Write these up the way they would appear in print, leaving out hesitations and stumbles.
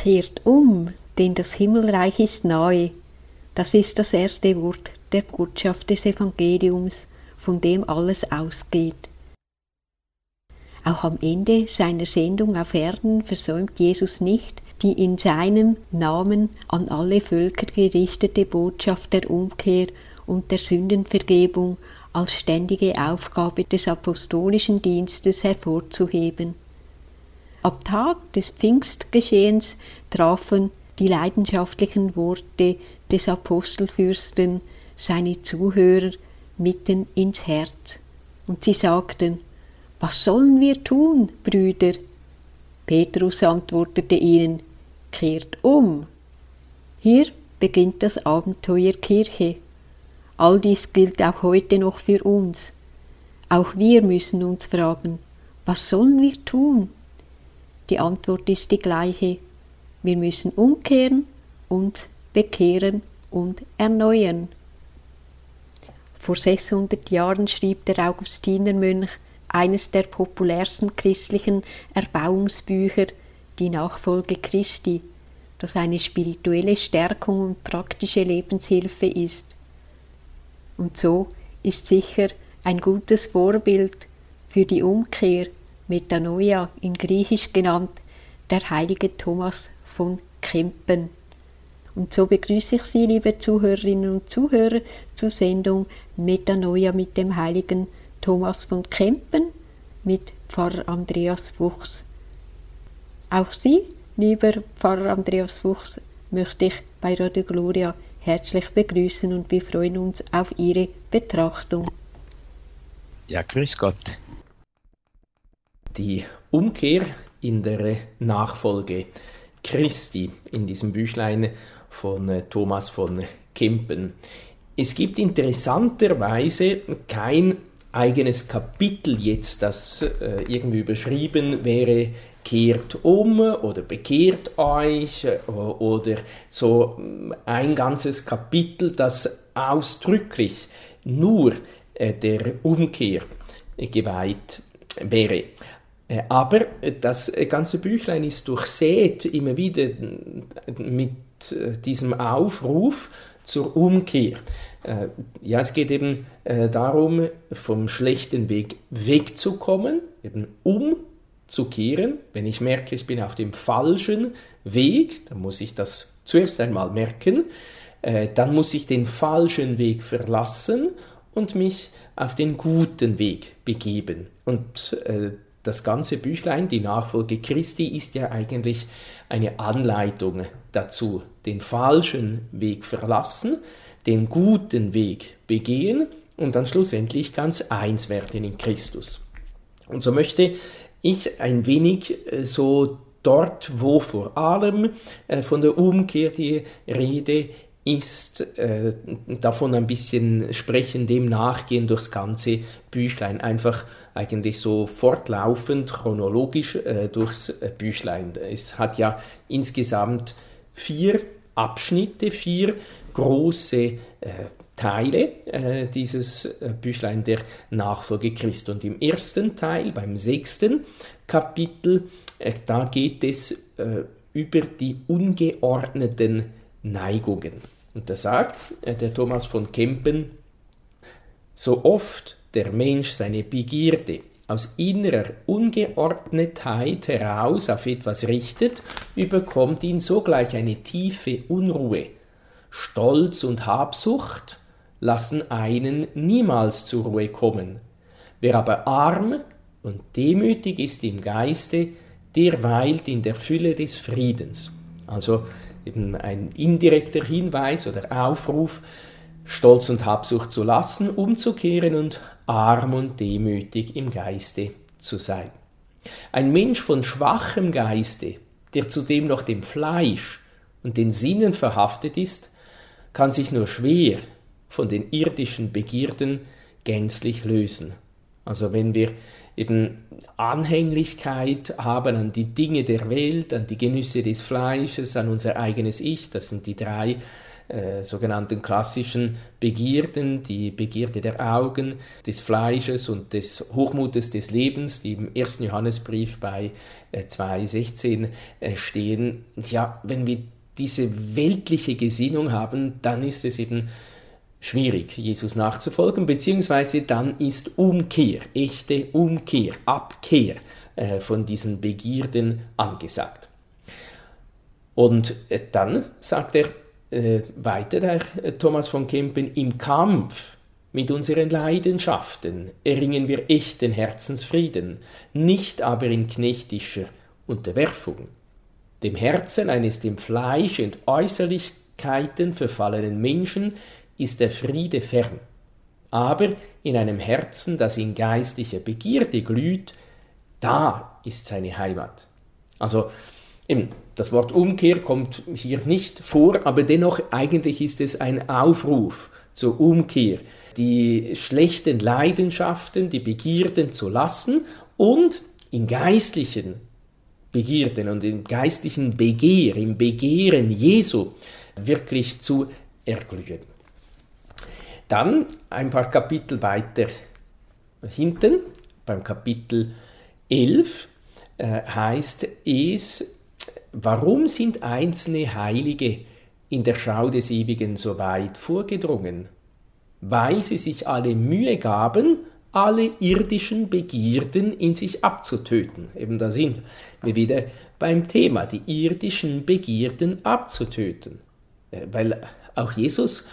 Kehrt um, denn das Himmelreich ist nahe. Das ist das erste Wort der Botschaft des Evangeliums, von dem alles ausgeht. Auch am Ende seiner Sendung auf Erden versäumt Jesus nicht, die in seinem Namen an alle Völker gerichtete Botschaft der Umkehr und der Sündenvergebung als ständige Aufgabe des apostolischen Dienstes hervorzuheben. Am Tag des Pfingstgeschehens trafen die leidenschaftlichen Worte des Apostelfürsten seine Zuhörer mitten ins Herz. Und sie sagten: Was sollen wir tun, Brüder? Petrus antwortete ihnen: Kehrt um. Hier beginnt das Abenteuer Kirche. All dies gilt auch heute noch für uns. Auch wir müssen uns fragen: Was sollen wir tun? Die Antwort ist die gleiche. Wir müssen umkehren, uns bekehren und erneuern. Vor 600 Jahren schrieb der Augustinermönch eines der populärsten christlichen Erbauungsbücher, Die Nachfolge Christi, das eine spirituelle Stärkung und praktische Lebenshilfe ist. Und so ist sicher ein gutes Vorbild für die Umkehr, Metanoia in Griechisch genannt, der heilige Thomas von Kempen. Und so begrüße ich Sie, liebe Zuhörerinnen und Zuhörer, zur Sendung Metanoia mit dem heiligen Thomas von Kempen mit Pfarrer Andreas Fuchs. Auch Sie, lieber Pfarrer Andreas Fuchs, möchte ich bei Radio Gloria herzlich begrüßen und wir freuen uns auf Ihre Betrachtung. Ja, grüß Gott. Die Umkehr in der Nachfolge Christi in diesem Büchlein von Thomas von Kempen. Es gibt interessanterweise kein eigenes Kapitel jetzt, das irgendwie überschrieben wäre, kehrt um oder bekehrt euch oder so ein ganzes Kapitel, das ausdrücklich nur der Umkehr geweiht wäre. Aber das ganze Büchlein ist durchsät immer wieder mit diesem Aufruf zur Umkehr. Ja, es geht eben darum, vom schlechten Weg wegzukommen, eben umzukehren. Wenn ich merke, ich bin auf dem falschen Weg, dann muss ich das zuerst einmal merken. Dann muss ich den falschen Weg verlassen und mich auf den guten Weg begeben. Und das ganze Büchlein, die Nachfolge Christi, ist ja eigentlich eine Anleitung dazu. Den falschen Weg verlassen, den guten Weg begehen und dann schlussendlich ganz eins werden in Christus. Und so möchte ich ein wenig so dort, wo vor allem von der Umkehr die Rede ist, davon ein bisschen sprechen, dem nachgehen durchs ganze Büchlein, einfach eigentlich so fortlaufend, chronologisch durchs Büchlein. Es hat ja insgesamt 4 Abschnitte, 4 große Teile dieses Büchlein der Nachfolge Christi. Und im ersten Teil, beim 6. Kapitel, da geht es über die ungeordneten Neigungen. Und da sagt der Thomas von Kempen: So oft der Mensch seine Begierde aus innerer Ungeordnetheit heraus auf etwas richtet, überkommt ihn sogleich eine tiefe Unruhe. Stolz und Habsucht lassen einen niemals zur Ruhe kommen. Wer aber arm und demütig ist im Geiste, der weilt in der Fülle des Friedens. Also eben ein indirekter Hinweis oder Aufruf, Stolz und Habsucht zu lassen, umzukehren und arm und demütig im Geiste zu sein. Ein Mensch von schwachem Geiste, der zudem noch dem Fleisch und den Sinnen verhaftet ist, kann sich nur schwer von den irdischen Begierden gänzlich lösen. Also wenn wir eben Anhänglichkeit haben an die Dinge der Welt, an die Genüsse des Fleisches, an unser eigenes Ich, das sind die 3 sogenannten klassischen Begierden, die Begierde der Augen, des Fleisches und des Hochmutes des Lebens, die im 1. Johannesbrief bei 2,16 stehen. Ja, wenn wir diese weltliche Gesinnung haben, dann ist es eben schwierig, Jesus nachzufolgen, beziehungsweise dann ist Umkehr, echte Umkehr, Abkehr von diesen Begierden angesagt. Und dann sagt er weiter, der Thomas von Kempen, im Kampf mit unseren Leidenschaften erringen wir echten Herzensfrieden, nicht aber in knechtischer Unterwerfung. Dem Herzen eines dem Fleisch und Äußerlichkeiten verfallenen Menschen ist der Friede fern. Aber in einem Herzen, das in geistlicher Begierde glüht, da ist seine Heimat. Also eben, das Wort Umkehr kommt hier nicht vor, aber dennoch eigentlich ist es ein Aufruf zur Umkehr, die schlechten Leidenschaften, die Begierden zu lassen und in geistlichen Begierden und im geistlichen Begehr, im Begehren Jesu wirklich zu erglühen. Dann ein paar Kapitel weiter hinten, beim Kapitel 11, heißt es, warum sind einzelne Heilige in der Schau des Ewigen so weit vorgedrungen? Weil sie sich alle Mühe gaben, alle irdischen Begierden in sich abzutöten. Eben da sind wir wieder beim Thema, die irdischen Begierden abzutöten. Weil auch Jesus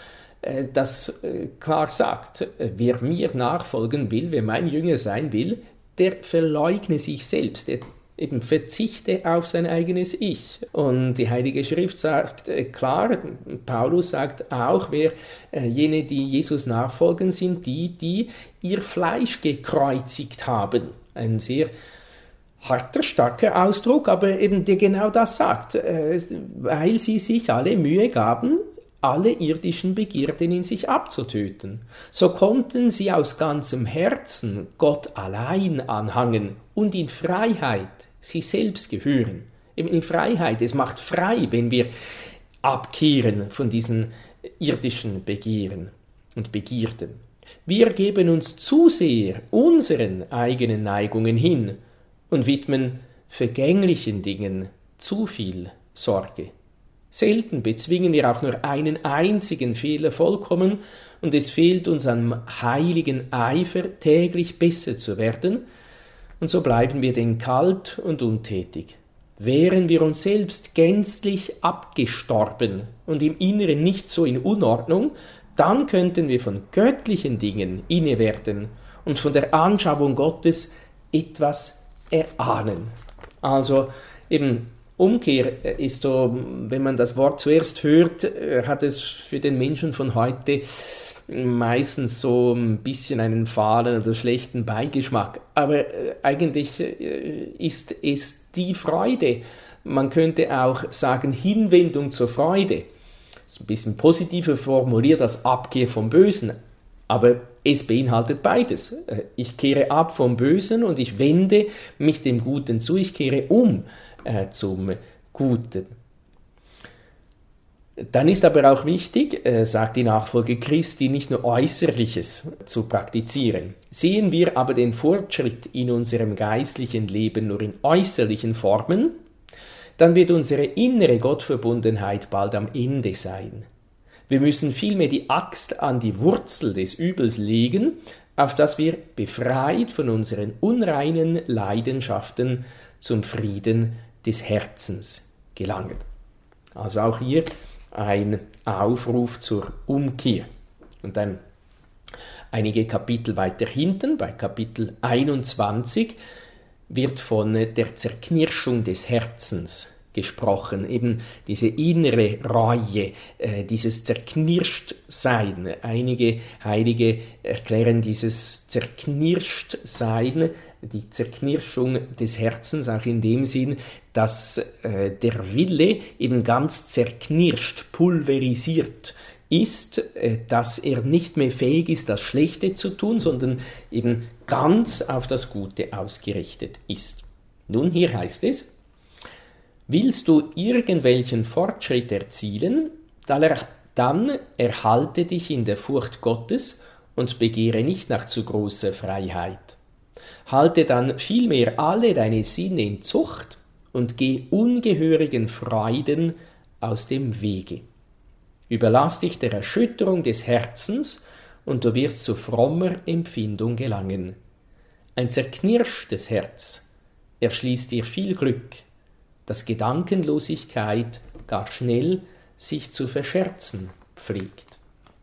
das klar sagt, wer mir nachfolgen will, wer mein Jünger sein will, der verleugne sich selbst, der eben verzichte auf sein eigenes Ich. Und die Heilige Schrift sagt klar, Paulus sagt auch, wer jene, die Jesus nachfolgen, sind die ihr Fleisch gekreuzigt haben. Ein sehr harter, starker Ausdruck, aber eben der genau das sagt, weil sie sich alle Mühe gaben, alle irdischen Begierden in sich abzutöten. So konnten sie aus ganzem Herzen Gott allein anhangen und in Freiheit sich selbst gehören. Eben in Freiheit, es macht frei, wenn wir abkehren von diesen irdischen Begehren und Begierden. Wir geben uns zu sehr unseren eigenen Neigungen hin und widmen vergänglichen Dingen zu viel Sorge. Selten bezwingen wir auch nur einen einzigen Fehler vollkommen und es fehlt uns an heiligen Eifer, täglich besser zu werden, und so bleiben wir denn kalt und untätig. Wären wir uns selbst gänzlich abgestorben und im Inneren nicht so in Unordnung, dann könnten wir von göttlichen Dingen inne werden und von der Anschauung Gottes etwas erahnen. Also eben Umkehr ist so, wenn man das Wort zuerst hört, hat es für den Menschen von heute meistens so ein bisschen einen fahlen oder schlechten Beigeschmack. Aber eigentlich ist es die Freude. Man könnte auch sagen Hinwendung zur Freude. Das ist ein bisschen positiver formuliert als Abkehr vom Bösen. Aber es beinhaltet beides. Ich kehre ab vom Bösen und ich wende mich dem Guten zu. Ich kehre um zum Guten. Dann ist aber auch wichtig, sagt die Nachfolge Christi, nicht nur Äußerliches zu praktizieren. Sehen wir aber den Fortschritt in unserem geistlichen Leben nur in äußerlichen Formen, dann wird unsere innere Gottverbundenheit bald am Ende sein. Wir müssen vielmehr die Axt an die Wurzel des Übels legen, auf dass wir befreit von unseren unreinen Leidenschaften zum Frieden des Herzens gelangen. Also auch hier ein Aufruf zur Umkehr. Und dann einige Kapitel weiter hinten, bei Kapitel 21, wird von der Zerknirschung des Herzens gesprochen, eben diese innere Reue, dieses Zerknirschtsein. Einige Heilige erklären dieses Zerknirschtsein, die Zerknirschung des Herzens, auch in dem Sinn, dass der Wille eben ganz zerknirscht, pulverisiert ist, dass er nicht mehr fähig ist, das Schlechte zu tun, sondern eben ganz auf das Gute ausgerichtet ist. Nun, hier heißt es, willst du irgendwelchen Fortschritt erzielen, dann Dann erhalte dich in der Furcht Gottes und begehre nicht nach zu großer Freiheit. Halte dann vielmehr alle deine Sinne in Zucht und geh ungehörigen Freuden aus dem Wege. Überlass dich der Erschütterung des Herzens und du wirst zu frommer Empfindung gelangen. Ein zerknirschtes Herz erschließt dir viel Glück, das Gedankenlosigkeit gar schnell sich zu verscherzen pflegt.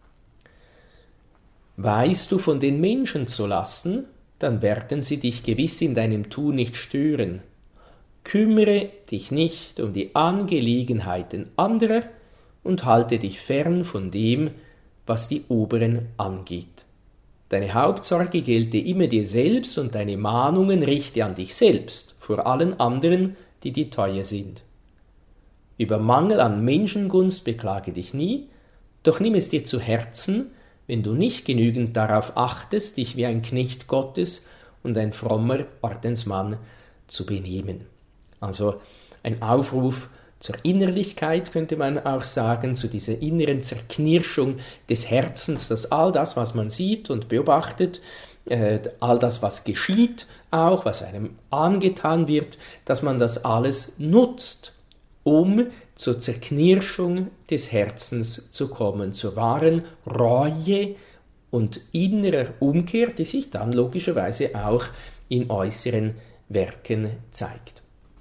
Weißt du von den Menschen zu lassen, dann werden sie dich gewiss in deinem Tun nicht stören. Kümmere dich nicht um die Angelegenheiten anderer und halte dich fern von dem, was die Oberen angeht. Deine Hauptsorge gelte immer dir selbst und deine Mahnungen richte an dich selbst, vor allen anderen, die dir teuer sind. Über Mangel an Menschengunst beklage dich nie, doch nimm es dir zu Herzen, wenn du nicht genügend darauf achtest, dich wie ein Knecht Gottes und ein frommer Ordensmann zu benehmen. Also ein Aufruf zur Innerlichkeit, könnte man auch sagen, zu dieser inneren Zerknirschung des Herzens, dass all das, was man sieht und beobachtet, all das, was geschieht, auch was einem angetan wird, dass man das alles nutzt, um zur Zerknirschung des Herzens zu kommen, zur wahren Reue und innerer Umkehr, die sich dann logischerweise auch in äußeren Werken zeigt.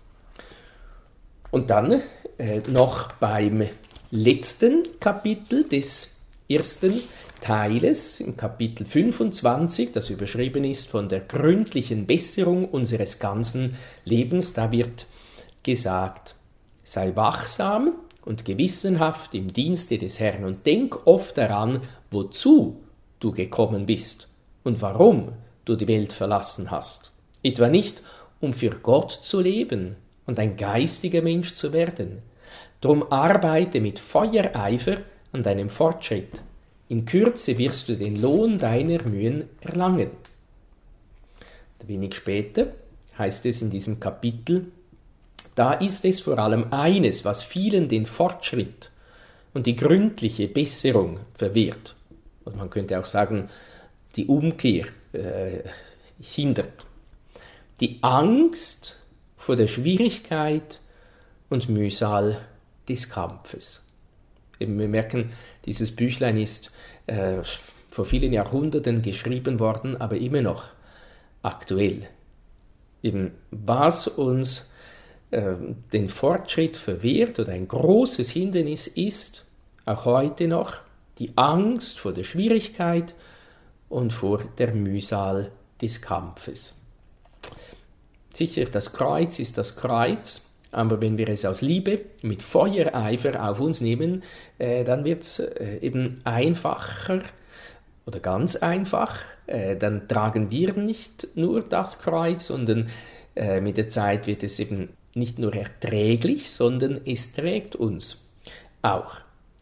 Und dann noch beim letzten Kapitel des ersten Teiles, im Kapitel 25, das überschrieben ist von der gründlichen Besserung unseres ganzen Lebens, da wird gesagt: Sei wachsam und gewissenhaft im Dienste des Herrn und denk oft daran, wozu du gekommen bist und warum du die Welt verlassen hast. Etwa nicht, um für Gott zu leben und ein geistiger Mensch zu werden. Drum arbeite mit Feuereifer an deinem Fortschritt. In Kürze wirst du den Lohn deiner Mühen erlangen. Wenig später heißt es in diesem Kapitel: Da ist es vor allem eines, was vielen den Fortschritt und die gründliche Besserung verwehrt. Und man könnte auch sagen, die Umkehr hindert. Die Angst vor der Schwierigkeit und Mühsal des Kampfes. Eben, wir merken, dieses Büchlein ist vor vielen Jahrhunderten geschrieben worden, aber immer noch aktuell. Eben, was uns den Fortschritt verwehrt oder ein großes Hindernis ist, auch heute noch, die Angst vor der Schwierigkeit und vor der Mühsal des Kampfes. Sicher, das Kreuz ist das Kreuz, aber wenn wir es aus Liebe mit Feuereifer auf uns nehmen, dann wird es eben einfacher oder ganz einfach. Dann tragen wir nicht nur das Kreuz, sondern mit der Zeit wird es eben nicht nur erträglich, sondern es trägt uns auch.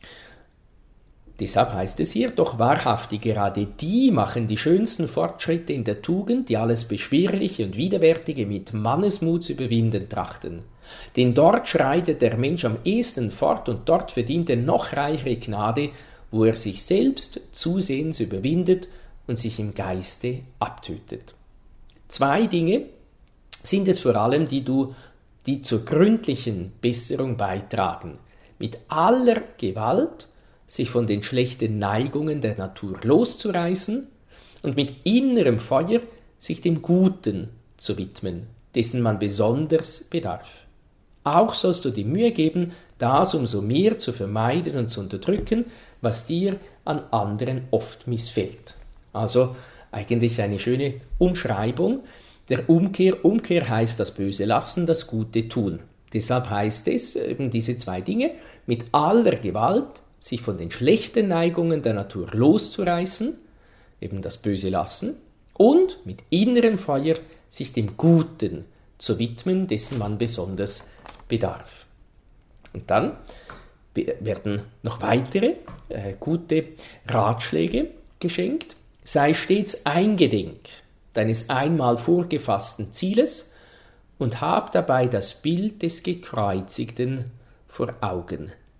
Deshalb heißt es hier: Doch wahrhaftig gerade die machen die schönsten Fortschritte in der Tugend, die alles Beschwerliche und Widerwärtige mit Mannesmut zu überwinden trachten. Denn dort schreitet der Mensch am ehesten fort und dort verdient er noch reichere Gnade, wo er sich selbst zusehends überwindet und sich im Geiste abtötet. 2 Dinge sind es vor allem, die zur gründlichen Besserung beitragen. Mit aller Gewalt sich von den schlechten Neigungen der Natur loszureißen und mit innerem Feuer sich dem Guten zu widmen, dessen man besonders bedarf. Auch sollst du die Mühe geben, das umso mehr zu vermeiden und zu unterdrücken, was dir an anderen oft missfällt. Also eigentlich eine schöne Umschreibung der Umkehr. Umkehr heißt das Böse lassen, das Gute tun. Deshalb heißt es eben diese 2 Dinge: mit aller Gewalt sich von den schlechten Neigungen der Natur loszureißen, eben das Böse lassen, und mit innerem Feuer sich dem Guten zu widmen, dessen man besonders bedarf. Und dann werden noch weitere gute Ratschläge geschenkt. Sei stets eingedenk deines einmal vorgefassten Zieles und hab dabei das Bild des Gekreuzigten vor Augen.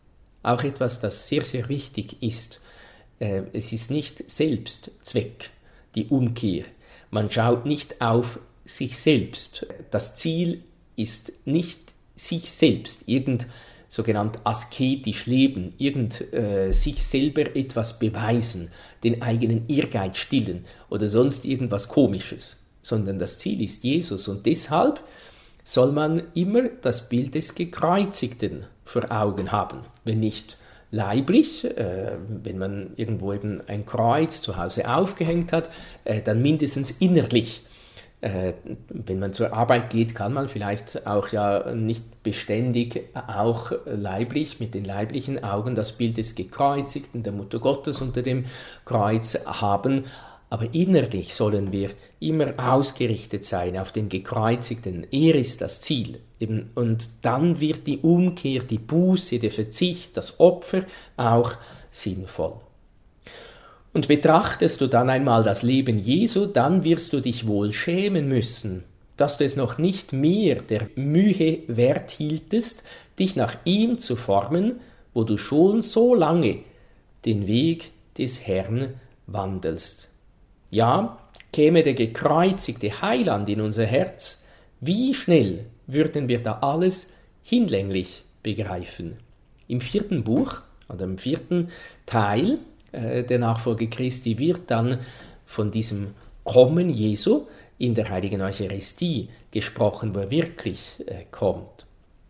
auch etwas, das sehr, sehr wichtig ist. Es ist nicht Selbstzweck, die Umkehr. Man schaut nicht auf sich selbst. Das Ziel ist nicht sich selbst, sogenannt asketisch leben, sich selber etwas beweisen, den eigenen Ehrgeiz stillen oder sonst irgendwas Komisches, sondern das Ziel ist Jesus und deshalb soll man immer das Bild des Gekreuzigten vor Augen haben, wenn nicht leiblich, wenn man irgendwo eben ein Kreuz zu Hause aufgehängt hat, dann mindestens innerlich. Wenn man zur Arbeit geht, kann man vielleicht auch ja nicht beständig auch leiblich, mit den leiblichen Augen das Bild des Gekreuzigten, der Mutter Gottes unter dem Kreuz haben, aber innerlich sollen wir immer ausgerichtet sein auf den Gekreuzigten. Er ist das Ziel. Und dann wird die Umkehr, die Buße, der Verzicht, das Opfer auch sinnvoll. Und betrachtest du dann einmal das Leben Jesu, dann wirst du dich wohl schämen müssen, dass du es noch nicht mehr der Mühe wert hieltest, dich nach ihm zu formen, wo du schon so lange den Weg des Herrn wandelst. Ja, käme der gekreuzigte Heiland in unser Herz, wie schnell würden wir da alles hinlänglich begreifen. Im 4. Buch oder im 4. Teil der Nachfolge Christi wird dann von diesem Kommen Jesu in der Heiligen Eucharistie gesprochen, wo er wirklich kommt.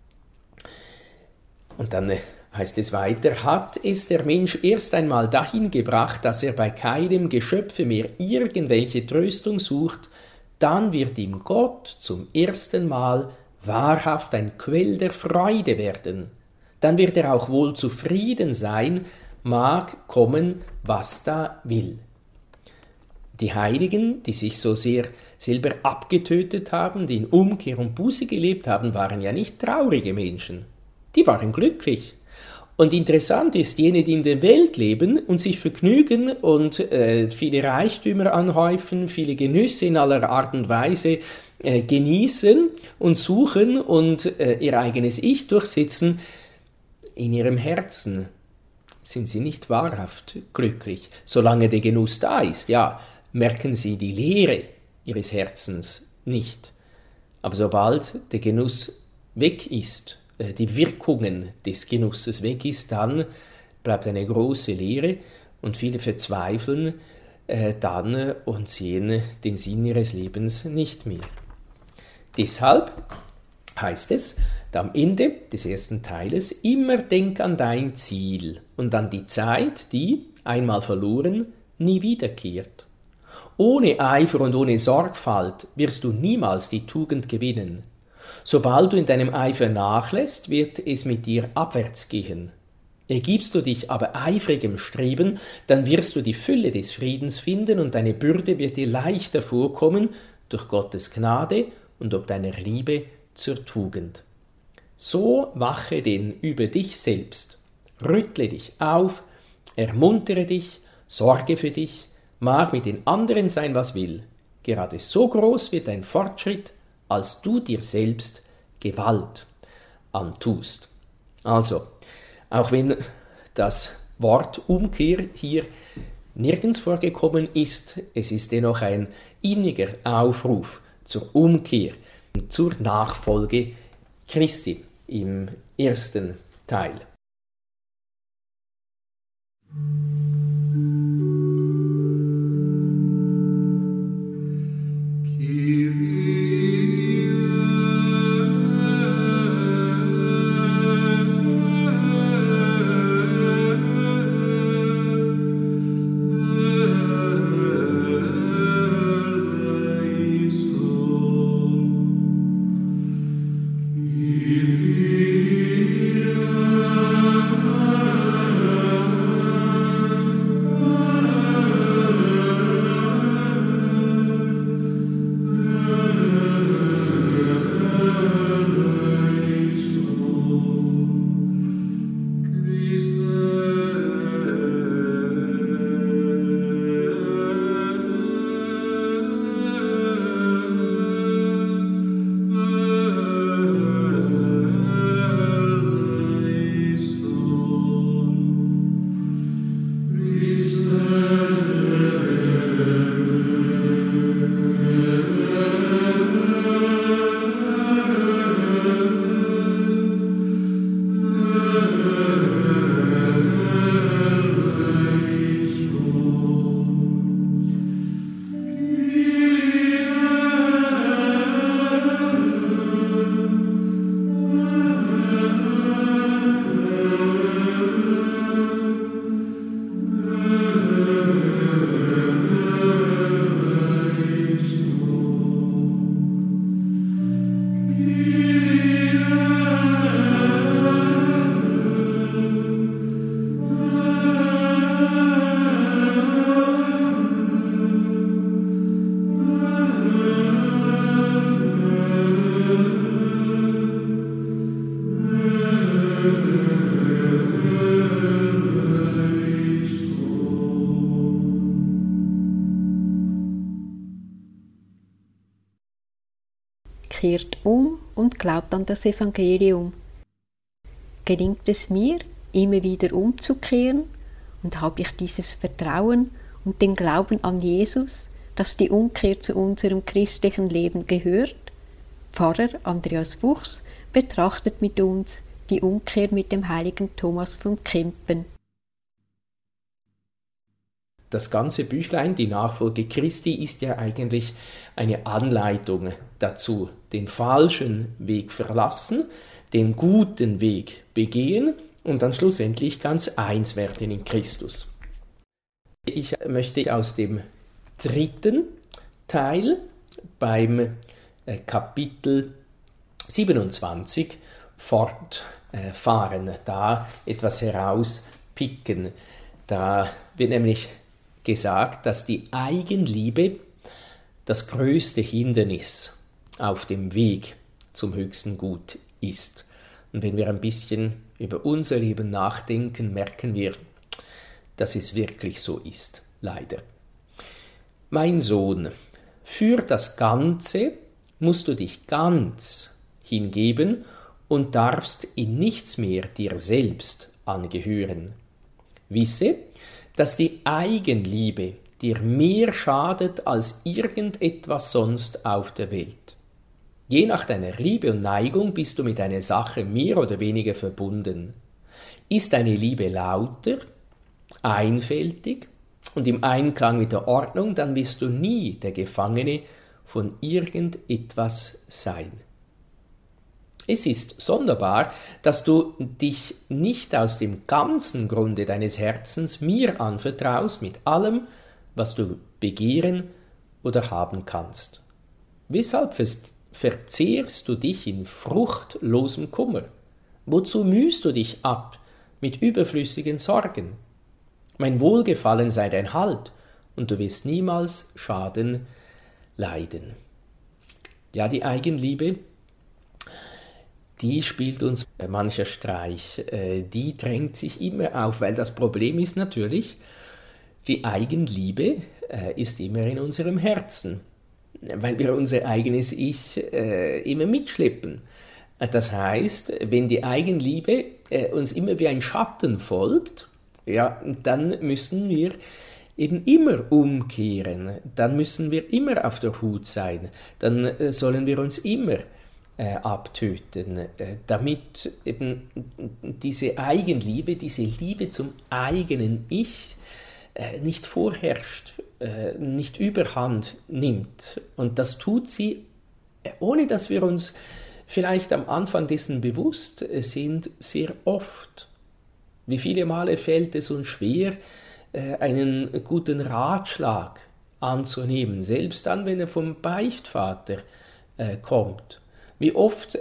Und dann heißt es weiter, hat es der Mensch erst einmal dahin gebracht, dass er bei keinem Geschöpfe mehr irgendwelche Tröstung sucht, dann wird ihm Gott zum ersten Mal wahrhaft ein Quell der Freude werden. Dann wird er auch wohl zufrieden sein, mag kommen, was da will. Die Heiligen, die sich so sehr selber abgetötet haben, die in Umkehr und Buße gelebt haben, waren ja nicht traurige Menschen. Die waren glücklich. Und interessant ist, jene, die in der Welt leben und sich vergnügen und viele Reichtümer anhäufen, viele Genüsse in aller Art und Weise genießen und suchen und ihr eigenes Ich durchsetzen, in ihrem Herzen sind sie nicht wahrhaft glücklich. Solange der Genuss da ist, ja, merken sie die Leere ihres Herzens nicht. Aber sobald der Genuss weg ist, die Wirkungen des Genusses weg ist, dann bleibt eine große Leere und viele verzweifeln dann und sehen den Sinn ihres Lebens nicht mehr. Deshalb heißt es am Ende des 1. Teiles, immer denk an dein Ziel und an die Zeit, die, einmal verloren, nie wiederkehrt. Ohne Eifer und ohne Sorgfalt wirst du niemals die Tugend gewinnen. Sobald du in deinem Eifer nachlässt, wird es mit dir abwärts gehen. Ergibst du dich aber eifrigem Streben, dann wirst du die Fülle des Friedens finden und deine Bürde wird dir leichter vorkommen durch Gottes Gnade und ob deiner Liebe zur Tugend. So wache denn über dich selbst, rüttle dich auf, ermuntere dich, sorge für dich, mag mit den anderen sein, was will. Gerade so groß wird dein Fortschritt, als du dir selbst Gewalt antust. Also, auch wenn das Wort Umkehr hier nirgends vorgekommen ist, es ist dennoch ein inniger Aufruf zur Umkehr, zur Nachfolge Christi im 1. Teil. kehrt um und glaubt an das Evangelium. Gelingt es mir, immer wieder umzukehren, und habe ich dieses Vertrauen und den Glauben an Jesus, dass die Umkehr zu unserem christlichen Leben gehört? Pfarrer Andreas Fuchs betrachtet mit uns die Umkehr mit dem heiligen Thomas von Kempen. Das ganze Büchlein, die Nachfolge Christi, ist ja eigentlich eine Anleitung dazu, den falschen Weg verlassen, den guten Weg begehen und dann schlussendlich ganz eins werden in Christus. Ich möchte aus dem 3. Teil beim Kapitel 27 fortfahren, da etwas herauspicken. Da wird nämlich gesagt, dass die Eigenliebe das größte Hindernis auf dem Weg zum höchsten Gut ist. Und wenn wir ein bisschen über unser Leben nachdenken, merken wir, dass es wirklich so ist, leider. Mein Sohn, für das Ganze musst du dich ganz hingeben und darfst in nichts mehr dir selbst angehören. Wisse, dass die Eigenliebe dir mehr schadet als irgendetwas sonst auf der Welt. Je nach deiner Liebe und Neigung bist du mit einer Sache mehr oder weniger verbunden. Ist deine Liebe lauter, einfältig und im Einklang mit der Ordnung, dann wirst du nie der Gefangene von irgendetwas sein. Es ist sonderbar, dass du dich nicht aus dem ganzen Grunde deines Herzens mir anvertraust mit allem, was du begehren oder haben kannst. Weshalb verzehrst du dich in fruchtlosem Kummer? Wozu mühst du dich ab mit überflüssigen Sorgen? Mein Wohlgefallen sei dein Halt, und du wirst niemals Schaden leiden. Ja, die Eigenliebe, die spielt uns mancher Streich, die drängt sich immer auf, weil das Problem ist natürlich, die Eigenliebe ist immer in unserem Herzen, weil wir unser eigenes Ich immer mitschleppen. Das heißt, wenn die Eigenliebe uns immer wie ein Schatten folgt, ja, dann müssen wir eben immer umkehren, dann müssen wir immer auf der Hut sein, dann sollen wir uns immer abtöten, damit eben diese Eigenliebe, diese Liebe zum eigenen Ich nicht vorherrscht, nicht überhand nimmt. Und das tut sie, ohne dass wir uns vielleicht am Anfang dessen bewusst sind, sehr oft. Wie viele Male fällt es uns schwer, einen guten Ratschlag anzunehmen, selbst dann, wenn er vom Beichtvater kommt. Wie oft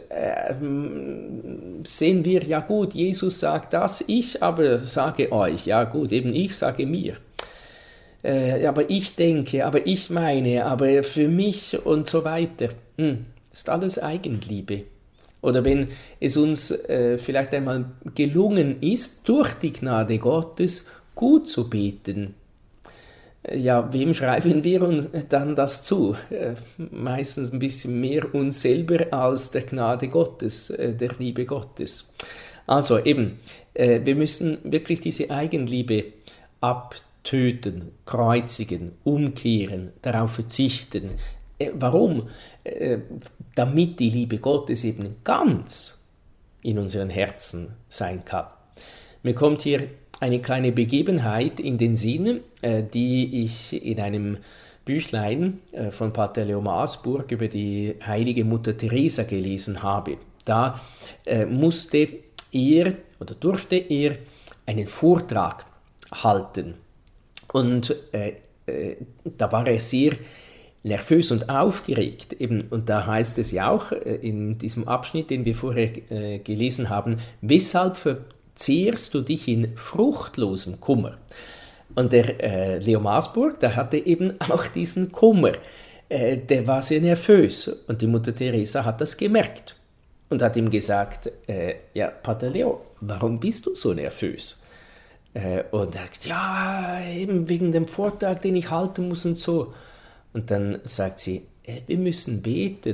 sehen wir, ja gut, Jesus sagt das, ich aber sage euch, ja gut, eben ich sage mir. Aber ich denke, aber ich meine, aber für mich und so weiter. Ist alles Eigenliebe. Oder wenn es uns vielleicht einmal gelungen ist, durch die Gnade Gottes gut zu beten, ja, wem schreiben wir uns dann das zu? Meistens ein bisschen mehr uns selber als der Gnade Gottes, der Liebe Gottes. Also eben, wir müssen wirklich diese Eigenliebe abtöten, kreuzigen, umkehren, darauf verzichten. Warum? Damit die Liebe Gottes eben ganz in unseren Herzen sein kann. Mir kommt hier eine kleine Begebenheit in den Sinn, die ich in einem Büchlein von Pater Leo Maasburg über die heilige Mutter Teresa gelesen habe. Da musste er oder durfte er einen Vortrag halten. Und da war er sehr nervös und aufgeregt. Und da heißt es ja auch in diesem Abschnitt, den wir vorher gelesen haben, weshalb verzehrst du dich in fruchtlosem Kummer? Und der Leo Maasburg, der hatte eben auch diesen Kummer. Der war sehr nervös und die Mutter Teresa hat das gemerkt und hat ihm gesagt, ja, Pater Leo, warum bist du so nervös? Und er hat gesagt, ja, eben wegen dem Vortrag, den ich halten muss und so. Und dann sagt sie, wir müssen beten,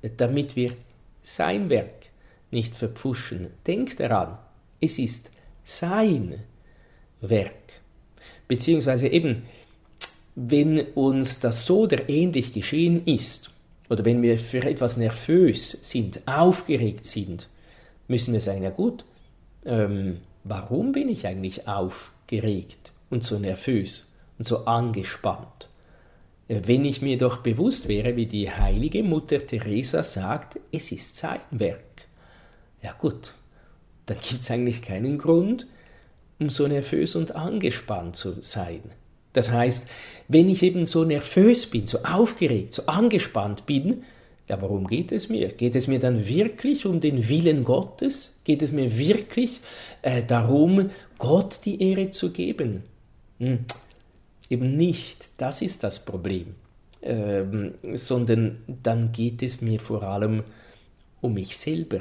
damit wir sein Werk nicht verpfuschen. Denk daran, es ist sein Werk. Beziehungsweise eben, wenn uns das so oder ähnlich geschehen ist, oder wenn wir für etwas nervös sind, aufgeregt sind, müssen wir sagen, ja gut, warum bin ich eigentlich aufgeregt und so nervös und so angespannt? Wenn ich mir doch bewusst wäre, wie die heilige Mutter Teresa sagt, es ist sein Werk. Ja gut, dann gibt es eigentlich keinen Grund, um so nervös und angespannt zu sein. Das heißt, wenn ich eben so nervös bin, so aufgeregt, so angespannt bin, ja, worum geht es mir? Geht es mir dann wirklich um den Willen Gottes? Geht es mir wirklich darum, Gott die Ehre zu geben? Eben nicht, das ist das Problem, sondern dann geht es mir vor allem um mich selber.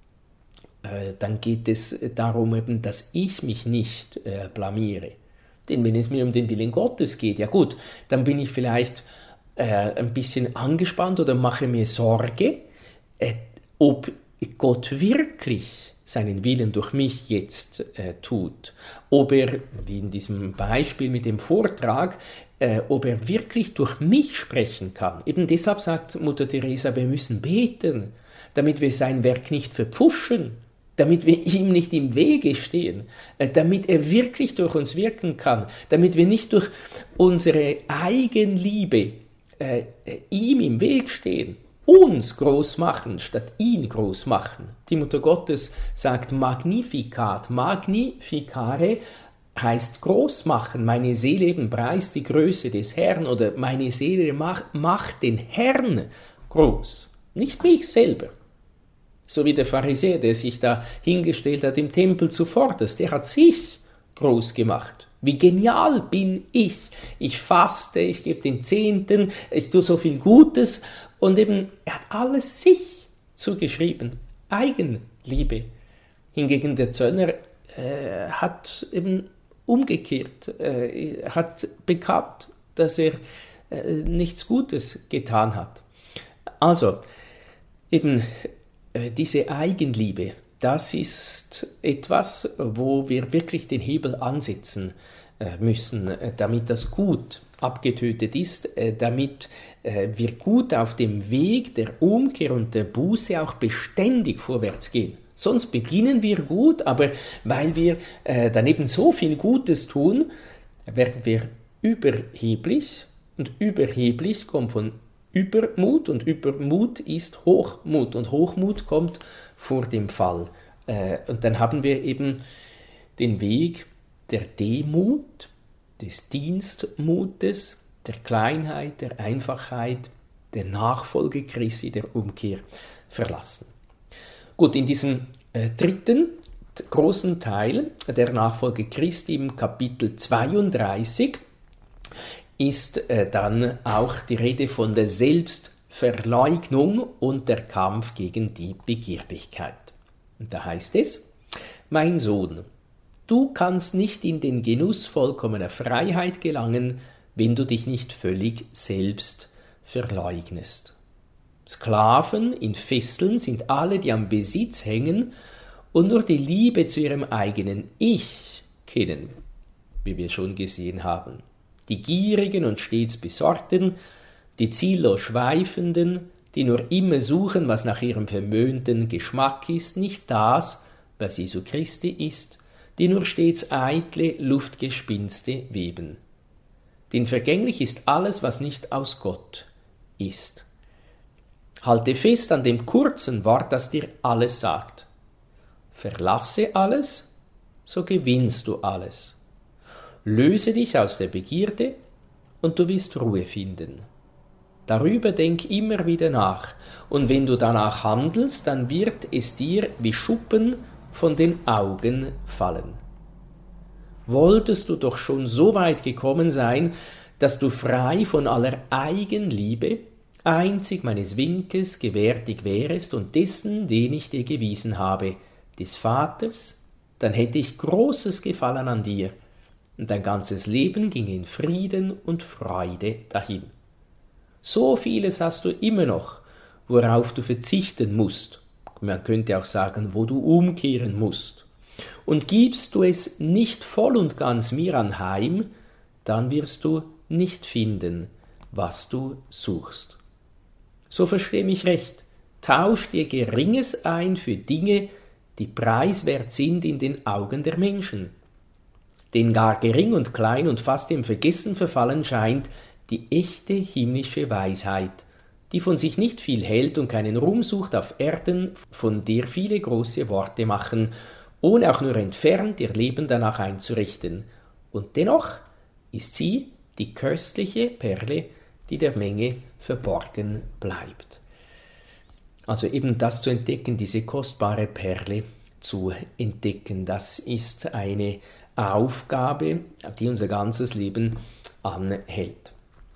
Dann geht es darum, eben, dass ich mich nicht blamiere. Denn wenn es mir um den Willen Gottes geht, ja gut, dann bin ich vielleicht ein bisschen angespannt oder mache mir Sorge, ob Gott wirklich seinen Willen durch mich jetzt tut. Ob er, wie in diesem Beispiel mit dem Vortrag, ob er wirklich durch mich sprechen kann. Eben deshalb sagt Mutter Teresa, wir müssen beten, damit wir sein Werk nicht verpfuschen, damit wir ihm nicht im Wege stehen, damit er wirklich durch uns wirken kann, damit wir nicht durch unsere Eigenliebe ihm im Weg stehen, uns groß machen, statt ihn groß machen. Die Mutter Gottes sagt Magnificat. Magnificare heißt groß machen. Meine Seele eben preist die Größe des Herrn oder meine Seele macht den Herrn groß, nicht mich selber. So wie der Pharisäer, der sich da hingestellt hat im Tempel zuvorderst, der hat sich groß gemacht. Wie genial bin ich. Ich faste, ich gebe den Zehnten, ich tue so viel Gutes und eben, er hat alles sich zugeschrieben. Eigenliebe. Hingegen der Zöllner hat eben umgekehrt, hat bekannt, dass er nichts Gutes getan hat. Also, eben diese Eigenliebe, das ist etwas, wo wir wirklich den Hebel ansetzen müssen, damit das gut abgetötet ist, damit wir gut auf dem Weg der Umkehr und der Buße auch beständig vorwärts gehen. Sonst beginnen wir gut, aber weil wir dann eben so viel Gutes tun, werden wir überheblich und überheblich kommt von Übermut und Übermut ist Hochmut und Hochmut kommt vor dem Fall. Und dann haben wir eben den Weg der Demut, des Dienstmutes, der Kleinheit, der Einfachheit, der Nachfolge Christi, der Umkehr verlassen. Gut, in diesem dritten großen Teil der Nachfolge Christi im Kapitel 32 ist dann auch die Rede von der Selbstverleugnung und der Kampf gegen die Begierlichkeit. Und da heißt es, mein Sohn, du kannst nicht in den Genuss vollkommener Freiheit gelangen, wenn du dich nicht völlig selbst verleugnest. Sklaven in Fesseln sind alle, die am Besitz hängen und nur die Liebe zu ihrem eigenen Ich kennen, wie wir schon gesehen haben. Die Gierigen und stets Besorgten, die ziellos Schweifenden, die nur immer suchen, was nach ihrem vermöhnten Geschmack ist, nicht das, was Jesu Christi ist, die nur stets eitle Luftgespinste weben. Denn vergänglich ist alles, was nicht aus Gott ist. Halte fest an dem kurzen Wort, das dir alles sagt. Verlasse alles, so gewinnst du alles. Löse dich aus der Begierde und du wirst Ruhe finden. Darüber denk immer wieder nach, und wenn du danach handelst, dann wird es dir wie Schuppen von den Augen fallen. Wolltest du doch schon so weit gekommen sein, dass du frei von aller Eigenliebe, einzig meines Winkes gewärtig wärest und dessen, den ich dir gewiesen habe, des Vaters, dann hätte ich großes Gefallen an dir, und dein ganzes Leben ging in Frieden und Freude dahin. So vieles hast du immer noch, worauf du verzichten musst. Man könnte auch sagen, wo du umkehren musst. Und gibst du es nicht voll und ganz mir anheim, dann wirst du nicht finden, was du suchst. So versteh mich recht. Tausch dir Geringes ein für Dinge, die preiswert sind in den Augen der Menschen. Denen gar gering und klein und fast im Vergessen verfallen scheint die echte himmlische Weisheit, die von sich nicht viel hält und keinen Ruhm sucht auf Erden, von der viele große Worte machen, ohne auch nur entfernt ihr Leben danach einzurichten. Und dennoch ist sie die köstliche Perle, die der Menge verborgen bleibt. Also eben das zu entdecken, diese kostbare Perle zu entdecken, das ist eine Aufgabe, die unser ganzes Leben anhält.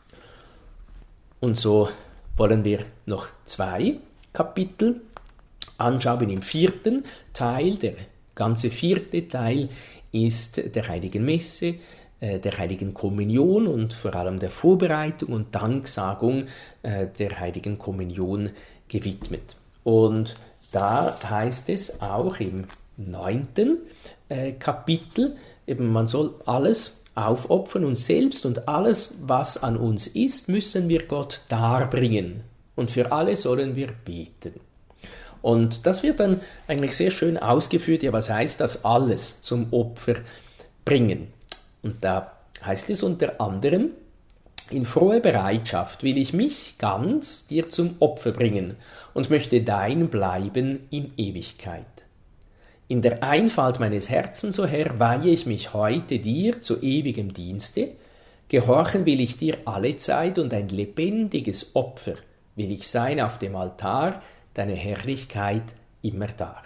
Und so wollen wir noch 2 Kapitel anschauen im 4. Teil. Der ganze 4. Teil ist der Heiligen Messe, der Heiligen Kommunion und vor allem der Vorbereitung und Danksagung der Heiligen Kommunion gewidmet. Und da heißt es auch im 9. Kapitel, eben man soll alles aufopfern, uns selbst und alles, was an uns ist, müssen wir Gott darbringen. Und für alle sollen wir beten. Und das wird dann eigentlich sehr schön ausgeführt, ja, was heißt das alles zum Opfer bringen? Und da heißt es unter anderem, in froher Bereitschaft will ich mich ganz dir zum Opfer bringen und möchte dein bleiben in Ewigkeit. In der Einfalt meines Herzens, o Herr, weihe ich mich heute dir zu ewigem Dienste, gehorchen will ich dir allezeit und ein lebendiges Opfer will ich sein auf dem Altar, deine Herrlichkeit immerdar.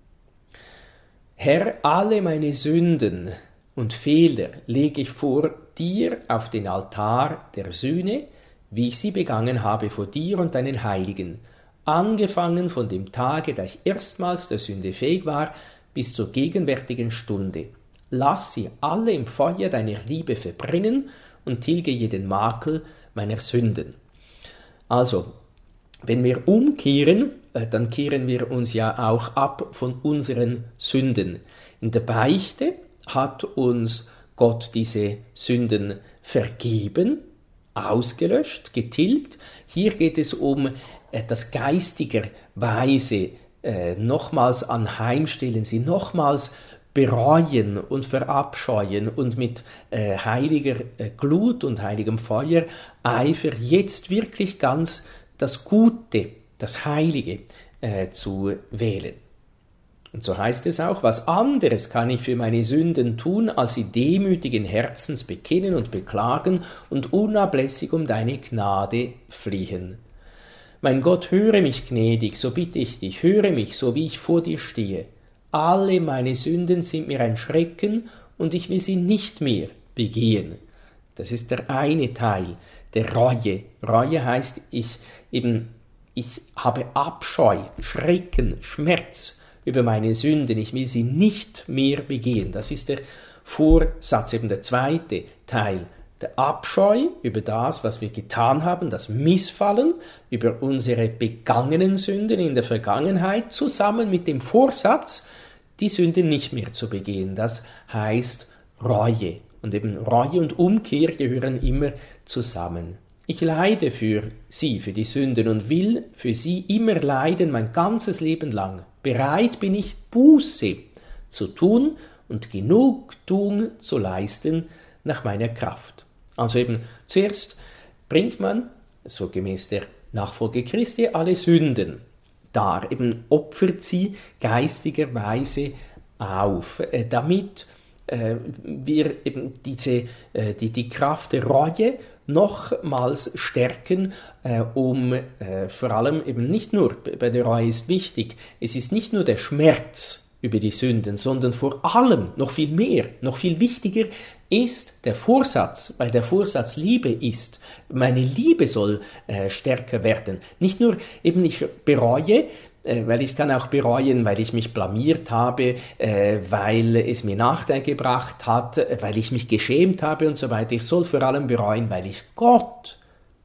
Herr, alle meine Sünden und Fehler lege ich vor dir auf den Altar der Sühne, wie ich sie begangen habe vor dir und deinen Heiligen, angefangen von dem Tage, da ich erstmals der Sünde fähig war, bis zur gegenwärtigen Stunde. Lass sie alle im Feuer deiner Liebe verbrennen und tilge jeden Makel meiner Sünden. Also, wenn wir umkehren, dann kehren wir uns ja auch ab von unseren Sünden. In der Beichte hat uns Gott diese Sünden vergeben, ausgelöscht, getilgt. Hier geht es um das geistigerweise nochmals anheimstellen, sie nochmals bereuen und verabscheuen und mit heiliger Glut und heiligem Feuer Eifer jetzt wirklich ganz das Gute, das Heilige zu wählen. Und so heißt es auch, was anderes kann ich für meine Sünden tun, als sie demütigen Herzens bekennen und beklagen und unablässig um deine Gnade fliehen. Mein Gott, höre mich gnädig, so bitte ich dich, höre mich, so wie ich vor dir stehe. Alle meine Sünden sind mir ein Schrecken und ich will sie nicht mehr begehen. Das ist der eine Teil der Reue. Reue heißt, ich habe Abscheu, Schrecken, Schmerz über meine Sünden, ich will sie nicht mehr begehen. Das ist der Vorsatz, eben der zweite Teil. Der Abscheu über das, was wir getan haben, das Missfallen über unsere begangenen Sünden in der Vergangenheit, zusammen mit dem Vorsatz, die Sünden nicht mehr zu begehen. Das heißt Reue. Und eben Reue und Umkehr gehören immer zusammen. Ich leide für sie, für die Sünden und will für sie immer leiden, mein ganzes Leben lang. Bereit bin ich, Buße zu tun und Genugtuung zu leisten nach meiner Kraft. Also eben zuerst bringt man, so gemäß der Nachfolge Christi, alle Sünden dar, eben opfert sie geistigerweise auf, damit wir eben die Kraft der Reue nochmals stärken, um vor allem eben nicht nur, bei der Reue ist wichtig, es ist nicht nur der Schmerz über die Sünden, sondern vor allem noch viel mehr, noch viel wichtiger ist der Vorsatz, weil der Vorsatz Liebe ist. Meine Liebe soll stärker werden. Nicht nur eben ich bereue, weil ich kann auch bereuen, weil ich mich blamiert habe, weil es mir Nachteil gebracht hat, weil ich mich geschämt habe und so weiter. Ich soll vor allem bereuen, weil ich Gott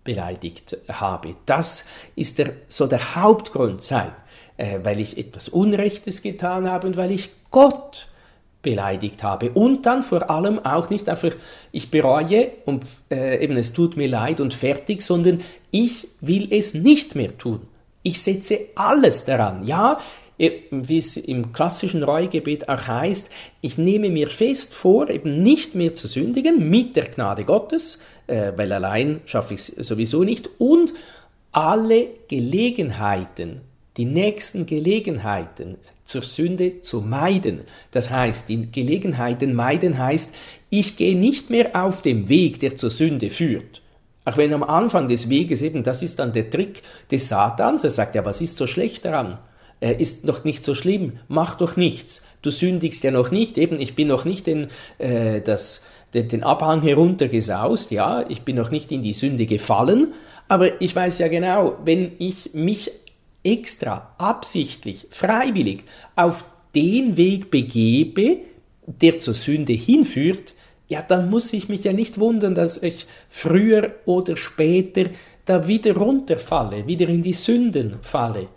beleidigt habe. Das ist der Hauptgrund sein, weil ich etwas Unrechtes getan habe und weil ich Gott beleidigt habe. Und dann vor allem auch nicht einfach, ich bereue und eben es tut mir leid und fertig, sondern ich will es nicht mehr tun. Ich setze alles daran. Ja, wie es im klassischen Reuegebet auch heißt, ich nehme mir fest vor, eben nicht mehr zu sündigen mit der Gnade Gottes, weil allein schaffe ich es sowieso nicht, und alle Gelegenheiten, die nächsten Gelegenheiten zur Sünde zu meiden. Das heißt, die Gelegenheiten meiden heißt, ich gehe nicht mehr auf dem Weg, der zur Sünde führt. Auch wenn am Anfang des Weges eben, das ist dann der Trick des Satans, er sagt, ja, was ist so schlecht daran? Ist doch nicht so schlimm, mach doch nichts. Du sündigst ja noch nicht, eben, ich bin noch nicht den Abhang heruntergesaust, ja, ich bin noch nicht in die Sünde gefallen, aber ich weiß ja genau, wenn ich mich extra, absichtlich, freiwillig auf den Weg begebe, der zur Sünde hinführt, ja, dann muss ich mich ja nicht wundern, dass ich früher oder später da wieder runterfalle, wieder in die Sünden falle.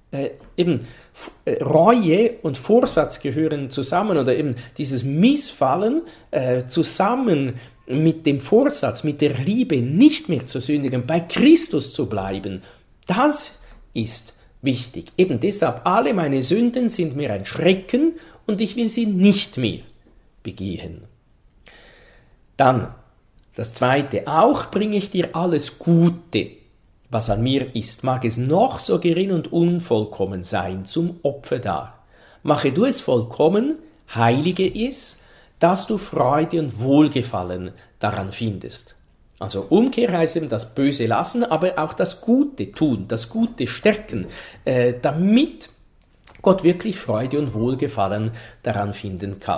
Reue und Vorsatz gehören zusammen, oder eben dieses Missfallen zusammen mit dem Vorsatz, mit der Liebe nicht mehr zu sündigen, bei Christus zu bleiben. Das ist wichtig. Eben deshalb, alle meine Sünden sind mir ein Schrecken und ich will sie nicht mehr begehen. Dann das Zweite, auch bringe ich dir alles Gute, was an mir ist, mag es noch so gering und unvollkommen sein, zum Opfer dar. Mache du es vollkommen, heilige es, dass du Freude und Wohlgefallen daran findest. Also Umkehr heißt eben das Böse lassen, aber auch das Gute tun, das Gute stärken, damit Gott wirklich Freude und Wohlgefallen daran finden kann.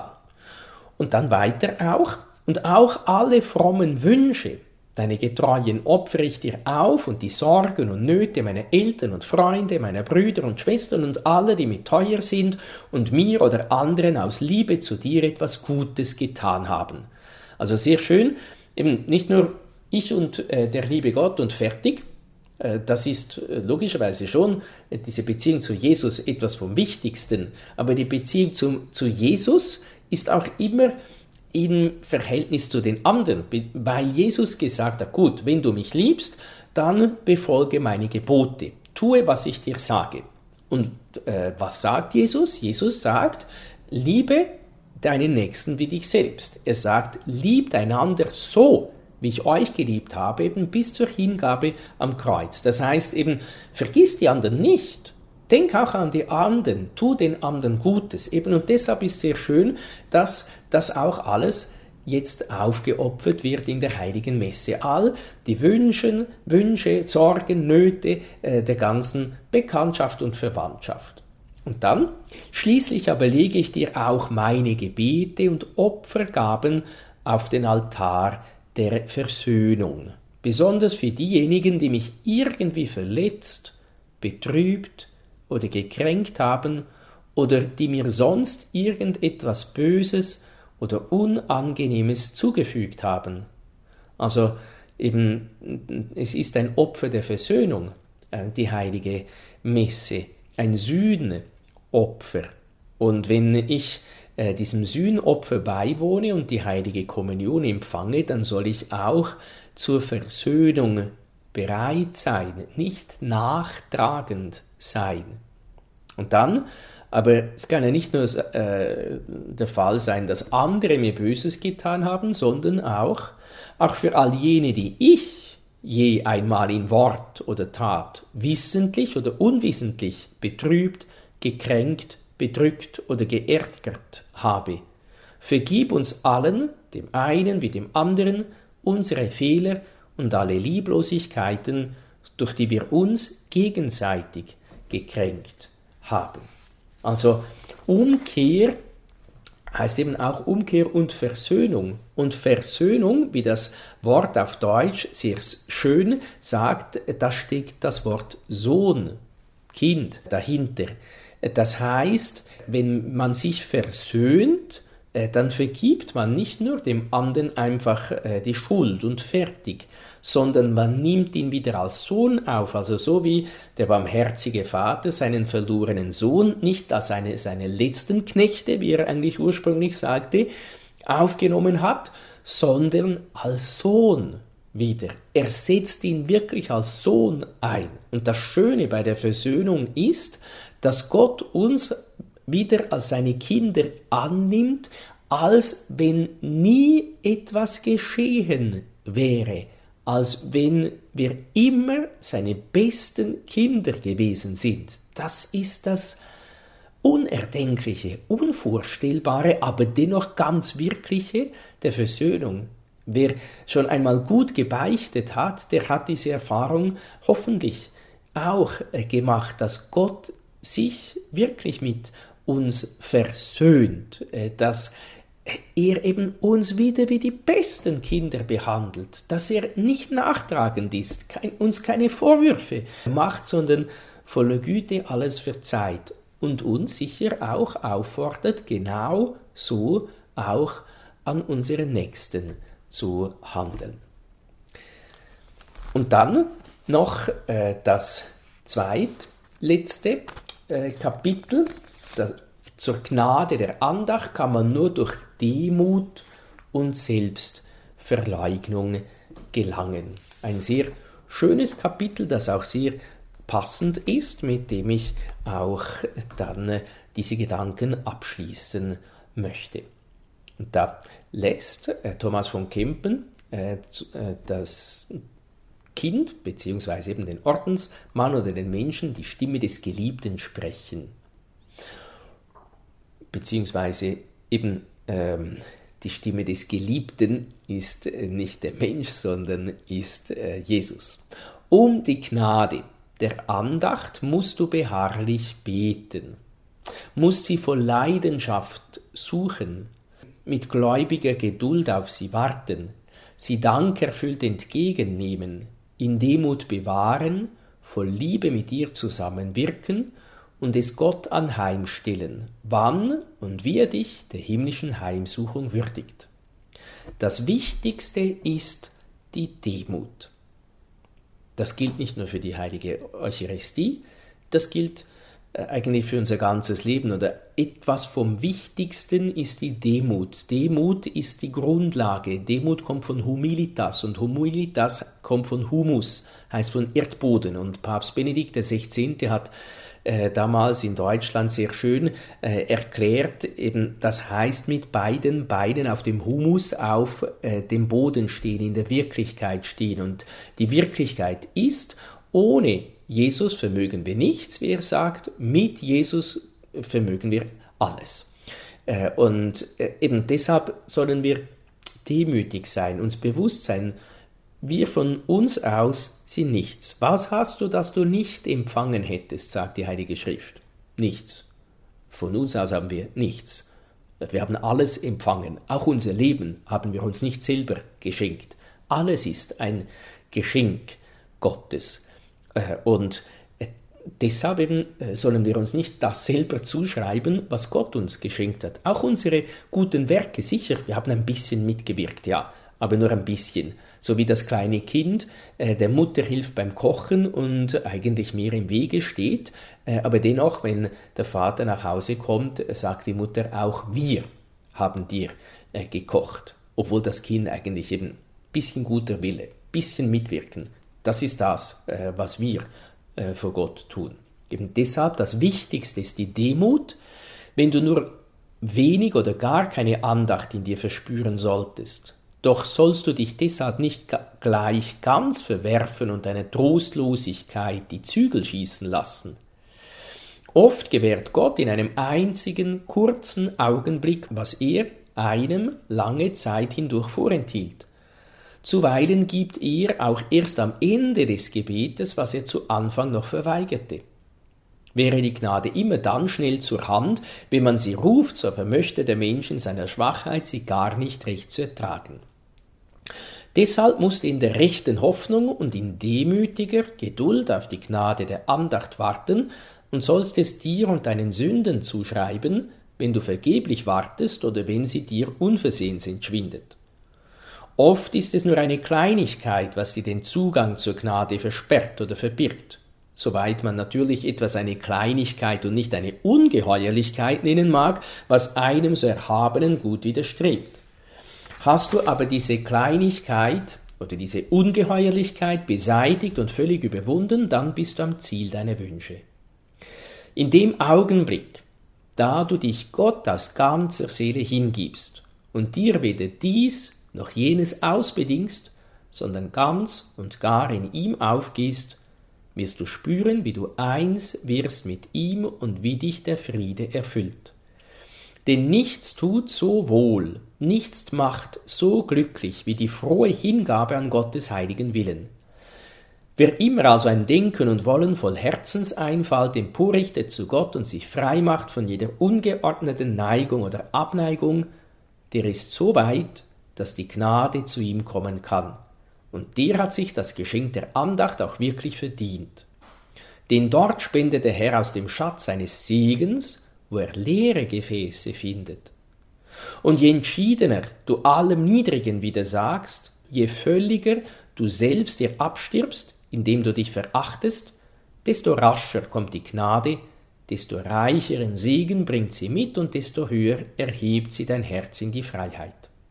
Und dann weiter auch, und auch alle frommen Wünsche, deine Getreuen opfere ich dir auf und die Sorgen und Nöte meiner Eltern und Freunde, meiner Brüder und Schwestern und alle, die mir teuer sind und mir oder anderen aus Liebe zu dir etwas Gutes getan haben. Also sehr schön, eben nicht nur ich und der liebe Gott und fertig, das ist logischerweise schon diese Beziehung zu Jesus etwas vom Wichtigsten, aber die Beziehung zu Jesus ist auch immer im Verhältnis zu den anderen, weil Jesus gesagt hat, gut, wenn du mich liebst, dann befolge meine Gebote, tue, was ich dir sage. Und was sagt Jesus? Jesus sagt, liebe deinen Nächsten wie dich selbst. Er sagt, liebt einander so, wie ich euch geliebt habe, eben bis zur Hingabe am Kreuz. Das heißt eben, vergiss die anderen nicht. Denk auch an die anderen, tu den anderen Gutes. Eben, und deshalb ist sehr schön, dass das auch alles jetzt aufgeopfert wird in der Heiligen Messe. All die Wünsche, Sorgen, Nöte der ganzen Bekanntschaft und Verwandtschaft. Und dann, schließlich aber lege ich dir auch meine Gebete und Opfergaben auf den Altar der Versöhnung. Besonders für diejenigen, die mich irgendwie verletzt, betrübt oder gekränkt haben oder die mir sonst irgendetwas Böses oder Unangenehmes zugefügt haben. Also eben, es ist ein Opfer der Versöhnung, die heilige Messe, ein Sühnopfer. Und wenn ich diesem Sühnopfer beiwohne und die heilige Kommunion empfange, dann soll ich auch zur Versöhnung bereit sein, nicht nachtragend sein. Und dann, aber es kann ja nicht nur der Fall sein, dass andere mir Böses getan haben, sondern auch für all jene, die ich je einmal in Wort oder Tat wissentlich oder unwissentlich betrübt, gekränkt, bedrückt oder geärgert habe. Vergib uns allen, dem einen wie dem anderen, unsere Fehler und alle Lieblosigkeiten, durch die wir uns gegenseitig gekränkt haben. Also Umkehr heißt eben auch Umkehr und Versöhnung. Und Versöhnung, wie das Wort auf Deutsch sehr schön sagt, da steckt das Wort Sohn, Kind dahinter. Das heißt, wenn man sich versöhnt, dann vergibt man nicht nur dem anderen einfach die Schuld und fertig, sondern man nimmt ihn wieder als Sohn auf, also so wie der barmherzige Vater seinen verlorenen Sohn nicht als seine letzten Knechte, wie er eigentlich ursprünglich sagte, aufgenommen hat, sondern als Sohn wieder. Er setzt ihn wirklich als Sohn ein. Und das Schöne bei der Versöhnung ist, dass Gott uns wieder als seine Kinder annimmt, als wenn nie etwas geschehen wäre, als wenn wir immer seine besten Kinder gewesen sind. Das ist das Unerdenkliche, Unvorstellbare, aber dennoch ganz Wirkliche der Versöhnung. Wer schon einmal gut gebeichtet hat, der hat diese Erfahrung hoffentlich auch gemacht, dass Gott sich wirklich mit uns versöhnt, dass er eben uns wieder wie die besten Kinder behandelt, dass er nicht nachtragend ist, uns keine Vorwürfe macht, sondern voller Güte alles verzeiht und uns sicher auch auffordert, genau so auch an unseren Nächsten zu handeln. Und dann noch das zweitletzte Kapitel, zur Gnade der Andacht kann man nur durch Demut und Selbstverleugnung gelangen. Ein sehr schönes Kapitel, das auch sehr passend ist, mit dem ich auch dann diese Gedanken abschließen möchte. Und da lässt Thomas von Kempen das Kind bzw. eben den Ordensmann oder den Menschen die Stimme des Geliebten sprechen. Beziehungsweise eben die Stimme des Geliebten ist nicht der Mensch, sondern ist Jesus. Um die Gnade der Andacht musst du beharrlich beten, musst sie voll Leidenschaft suchen, mit gläubiger Geduld auf sie warten, sie dankerfüllt entgegennehmen, in Demut bewahren, voll Liebe mit ihr zusammenwirken und es Gott anheimstellen, wann und wie er dich der himmlischen Heimsuchung würdigt. Das Wichtigste ist die Demut. Das gilt nicht nur für die heilige Eucharistie, das gilt eigentlich für unser ganzes Leben, oder etwas vom Wichtigsten ist die Demut. Demut ist die Grundlage. Demut kommt von Humilitas und Humilitas kommt von Humus, heißt von Erdboden. Und Papst Benedikt XVI. Hat damals in Deutschland sehr schön erklärt, eben das heißt mit beiden Beinen auf dem Humus auf dem Boden stehen, in der Wirklichkeit stehen. Und die Wirklichkeit ist, ohne Jesus vermögen wir nichts, wie er sagt, mit Jesus vermögen wir alles. Und eben deshalb sollen wir demütig sein, uns bewusst sein, wir von uns aus sind nichts. Was hast du, das du nicht empfangen hättest, sagt die Heilige Schrift? Nichts. Von uns aus haben wir nichts. Wir haben alles empfangen. Auch unser Leben haben wir uns nicht selber geschenkt. Alles ist ein Geschenk Gottes. Und deshalb eben sollen wir uns nicht das selber zuschreiben, was Gott uns geschenkt hat. Auch unsere guten Werke, sicher, wir haben ein bisschen mitgewirkt, ja, aber nur ein bisschen. So wie das kleine Kind der Mutter hilft beim Kochen und eigentlich mehr im Wege steht, aber dennoch, wenn der Vater nach Hause kommt, sagt die Mutter, auch wir haben dir gekocht, obwohl das Kind eigentlich eben ein bisschen guter Wille, ein bisschen mitwirken. Das ist das, was wir vor Gott tun. Eben deshalb das Wichtigste ist die Demut. Wenn du nur wenig oder gar keine Andacht in dir verspüren solltest, doch sollst du dich deshalb nicht gleich ganz verwerfen und deiner Trostlosigkeit die Zügel schießen lassen. Oft gewährt Gott in einem einzigen kurzen Augenblick, was er einem lange Zeit hindurch vorenthielt. Zuweilen gibt er auch erst am Ende des Gebetes, was er zu Anfang noch verweigerte. Wäre die Gnade immer dann schnell zur Hand, wenn man sie ruft, so vermöchte der Mensch in seiner Schwachheit sie gar nicht recht zu ertragen. Deshalb musst du in der rechten Hoffnung und in demütiger Geduld auf die Gnade der Andacht warten und sollst es dir und deinen Sünden zuschreiben, wenn du vergeblich wartest oder wenn sie dir unversehens entschwindet. Oft ist es nur eine Kleinigkeit, was dir den Zugang zur Gnade versperrt oder verbirgt, soweit man natürlich etwas eine Kleinigkeit und nicht eine Ungeheuerlichkeit nennen mag, was einem so Erhabenen gut widerstrebt. Hast du aber diese Kleinigkeit oder diese Ungeheuerlichkeit beseitigt und völlig überwunden, dann bist du am Ziel deiner Wünsche. In dem Augenblick, da du dich Gott aus ganzer Seele hingibst und dir weder dies noch jenes ausbedingst, sondern ganz und gar in ihm aufgehst, wirst du spüren, wie du eins wirst mit ihm und wie dich der Friede erfüllt. Denn nichts tut so wohl, nichts macht so glücklich wie die frohe Hingabe an Gottes heiligen Willen. Wer immer also ein Denken und Wollen voll Herzenseinfalt emporrichtet zu Gott und sich frei macht von jeder ungeordneten Neigung oder Abneigung, der ist so weit, dass die Gnade zu ihm kommen kann. Und der hat sich das Geschenk der Andacht auch wirklich verdient. Denn dort spendet der Herr aus dem Schatz seines Segens, wo er leere Gefäße findet. Und je entschiedener du allem Niedrigen widersagst, je völliger du selbst dir abstirbst, indem du dich verachtest, desto rascher kommt die Gnade, desto reicheren Segen bringt sie mit und desto höher erhebt sie dein Herz in die Freiheit.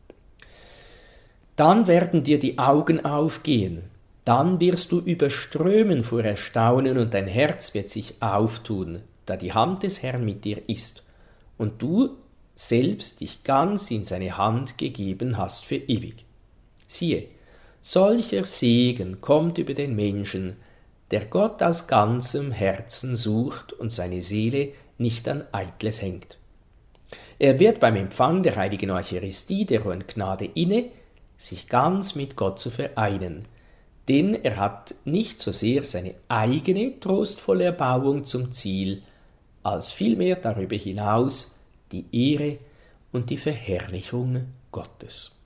Dann werden dir die Augen aufgehen, dann wirst du überströmen vor Erstaunen und dein Herz wird sich auftun, da die Hand des Herrn mit dir ist und du selbst dich ganz in seine Hand gegeben hast für ewig. Siehe, solcher Segen kommt über den Menschen, der Gott aus ganzem Herzen sucht und seine Seele nicht an Eitles hängt. Er wird beim Empfang der heiligen Eucharistie der hohen Gnade inne, sich ganz mit Gott zu vereinen, denn er hat nicht so sehr seine eigene trostvolle Erbauung zum Ziel, als vielmehr darüber hinaus die Ehre und die Verherrlichung Gottes.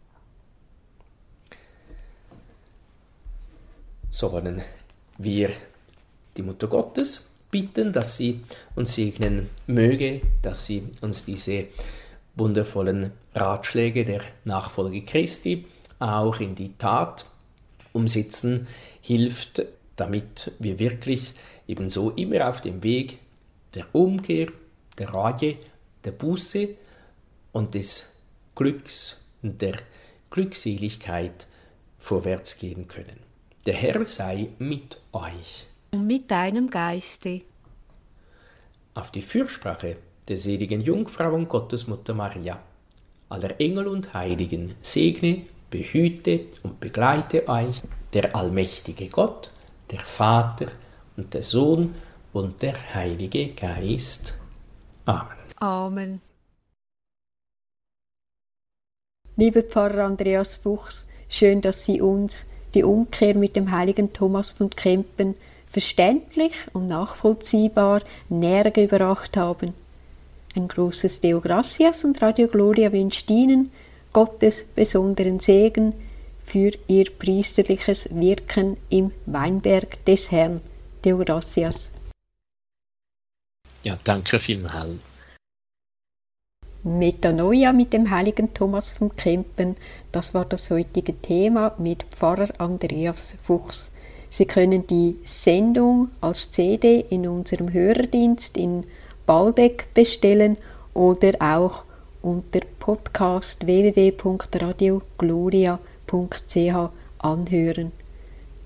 So wollen wir die Mutter Gottes bitten, dass sie uns segnen möge, dass sie uns diese wundervollen Ratschläge der Nachfolge Christi auch in die Tat umsetzen hilft, damit wir wirklich ebenso immer auf dem Weg der Umkehr, der Reue, der Buße und des Glücks und der Glückseligkeit vorwärts gehen können. Der Herr sei mit euch. Und mit deinem Geiste. Auf die Fürsprache der seligen Jungfrau und Gottesmutter Maria, aller Engel und Heiligen, segne, behüte und begleite euch der allmächtige Gott, der Vater und der Sohn und der Heilige Geist. Amen. Amen. Lieber Pfarrer Andreas Fuchs, schön, dass Sie uns die Umkehr mit dem heiligen Thomas von Kempen verständlich und nachvollziehbar näher gebracht haben. Ein großes Deo Gratias und Radio Gloria wünscht Ihnen Gottes besonderen Segen für Ihr priesterliches Wirken im Weinberg des Herrn. Deo Gratias. Ja, danke vielmals. Metanoia mit dem heiligen Thomas von Kempen, das war das heutige Thema mit Pfarrer Andreas Fuchs. Sie können die Sendung als CD in unserem Hörerdienst in Baldeck bestellen oder auch unter Podcast www.radiogloria.ch anhören.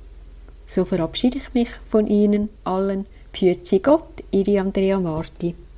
So verabschiede ich mich von Ihnen allen. Pjützi Gott, Ihre Andrea Marti.